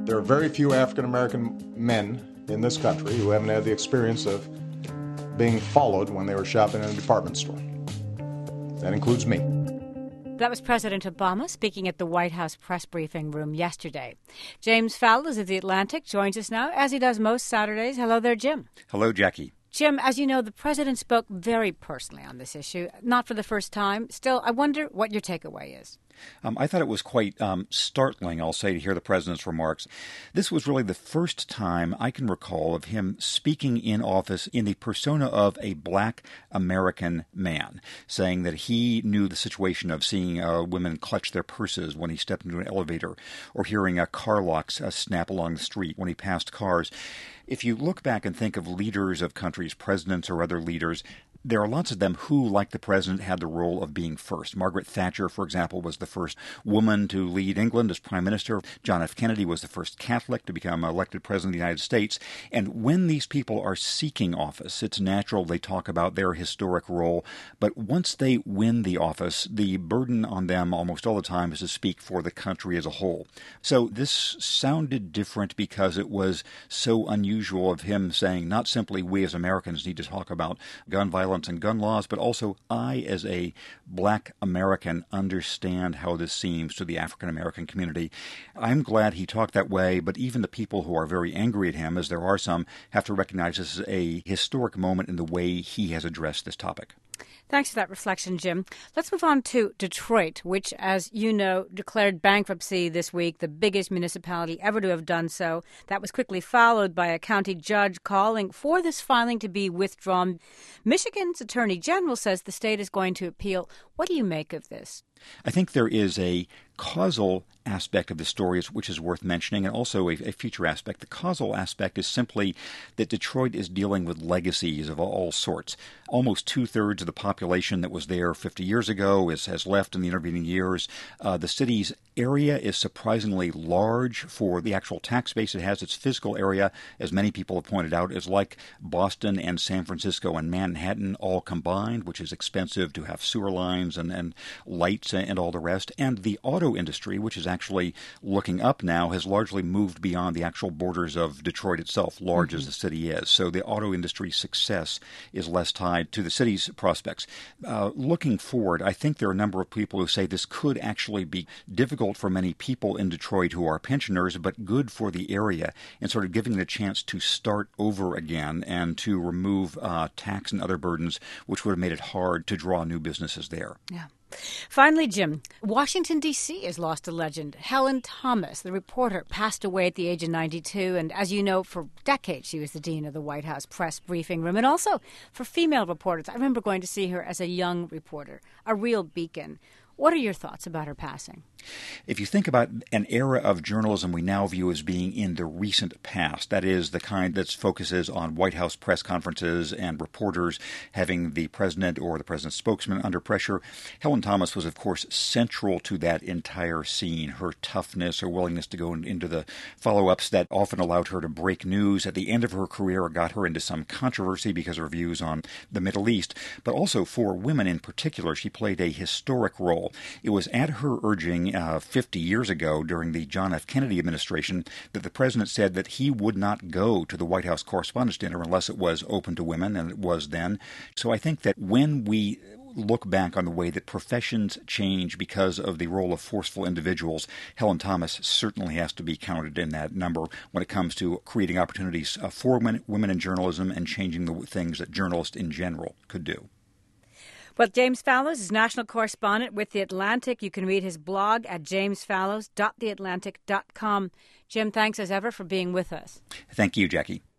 There are very few African-American men in this country who haven't had the experience of being followed when they were shopping in a department store. That includes me. That was President Obama speaking at the White House press briefing room yesterday. James Fallows of The Atlantic joins us now, as he does most Saturdays. Hello there, Jim. Hello, Jackie. Jim, as you know, the president spoke very personally on this issue, not for the first time. Still, I wonder what your takeaway is. I thought it was quite startling, I'll say, to hear the president's remarks. This was really the first time I can recall of him speaking in office in the persona of a black American man, saying that he knew the situation of seeing women clutch their purses when he stepped into an elevator, or hearing car locks snap along the street when he passed cars. If you look back and think of leaders of countries, presidents or other leaders, there are lots of them who, like the president, had the role of being first. Margaret Thatcher, for example, was the first woman to lead England as prime minister. John F. Kennedy was the first Catholic to become elected president of the United States. And when these people are seeking office, it's natural they talk about their historic role. But once they win the office, the burden on them almost all the time is to speak for the country as a whole. So this sounded different because it was so unusual of him saying not simply we as Americans need to talk about gun violence and gun laws, but also I, as a black American, understand how this seems to the African American community. I'm glad he talked that way, but even the people who are very angry at him, as there are some, have to recognize this is a historic moment in the way he has addressed this topic. Thanks for that reflection, Jim. Let's move on to Detroit, which, as you know, declared bankruptcy this week, the biggest municipality ever to have done so. That was quickly followed by a county judge calling for this filing to be withdrawn. Michigan's Attorney General says the state is going to appeal. What do you make of this? I think there is a causal aspect of the story which is worth mentioning, and also a future aspect. The causal aspect is simply that Detroit is dealing with legacies of all sorts. Almost two-thirds of the population that was there 50 years ago has left in the intervening years. The city's area is surprisingly large for the actual tax base it has. Its physical area, as many people have pointed out, is like Boston and San Francisco and Manhattan all combined, which is expensive to have sewer lines and lights and all the rest. And the auto industry, which is actually looking up now, has largely moved beyond the actual borders of Detroit itself, large as the city is. So the auto industry's success is less tied to the city's prospects. Looking forward, I think there are a number of people who say this could actually be difficult for many people in Detroit who are pensioners, but good for the area, and sort of giving them a chance to start over again and to remove tax and other burdens which would have made it hard to draw new businesses there. Yeah. Finally, Jim, Washington, D.C. has lost a legend. Helen Thomas, the reporter, passed away at the age of 92. And as you know, for decades, she was the dean of the White House press briefing room. And also for female reporters. I remember going to see her as a young reporter, a real beacon. What are your thoughts about her passing? If you think about an era of journalism we now view as being in the recent past, that is the kind that focuses on White House press conferences and reporters having the president or the president's spokesman under pressure, Helen Thomas was, of course, central to that entire scene. Her toughness, her willingness to go into the follow-ups that often allowed her to break news at the end of her career or got her into some controversy because of her views on the Middle East. But also for women in particular, she played a historic role. It was at her urging 50 years ago during the John F. Kennedy administration that the president said that he would not go to the White House Correspondents' Dinner unless it was open to women, and it was then. So I think that when we look back on the way that professions change because of the role of forceful individuals, Helen Thomas certainly has to be counted in that number when it comes to creating opportunities for women in journalism and changing the things that journalists in general could do. Well, James Fallows is national correspondent with The Atlantic. You can read his blog at jamesfallows.theatlantic.com. Jim, thanks as ever for being with us. Thank you, Jackie.